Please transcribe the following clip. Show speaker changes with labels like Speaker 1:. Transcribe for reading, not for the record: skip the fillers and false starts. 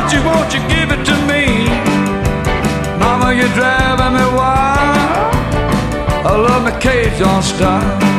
Speaker 1: won't you give it to me? Mama, you're driving me wild. I love me Cajun style.